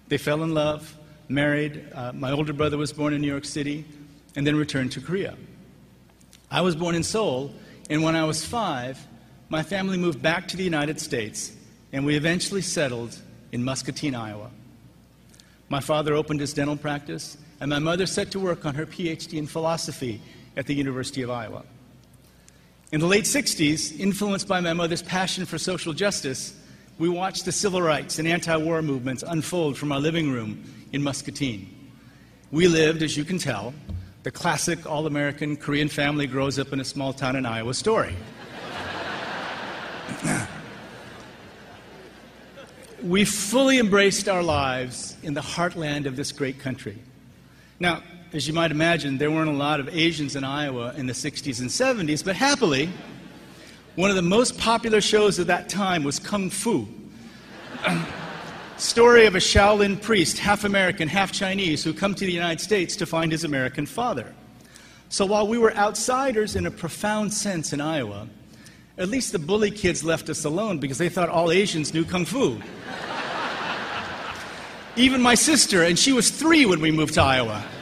They fell in love, married. My older brother was born in New York City, and then returned to Korea. I was born in Seoul, and when I was 5, my family moved back to the United States, and we eventually settled in Muscatine, Iowa. My father opened his dental practice, and my mother set to work on her PhD in philosophy at the University of Iowa. In the late 60s, influenced by my mother's passion for social justice, we watched the civil rights and anti-war movements unfold from our living room in Muscatine. We lived, as you can tell, the classic all-American Korean family grows up in a small town in Iowa story. We fully embraced our lives in the heartland of this great country. Now, as you might imagine, there weren't a lot of Asians in Iowa in the 60s and 70s, but happily, one of the most popular shows of that time was Kung Fu. Story of a Shaolin priest, half American, half Chinese, who come to the United States to find his American father. So while we were outsiders in a profound sense in Iowa, at least the bully kids left us alone because they thought all Asians knew Kung Fu. Even my sister, and she was 3 when we moved to Iowa.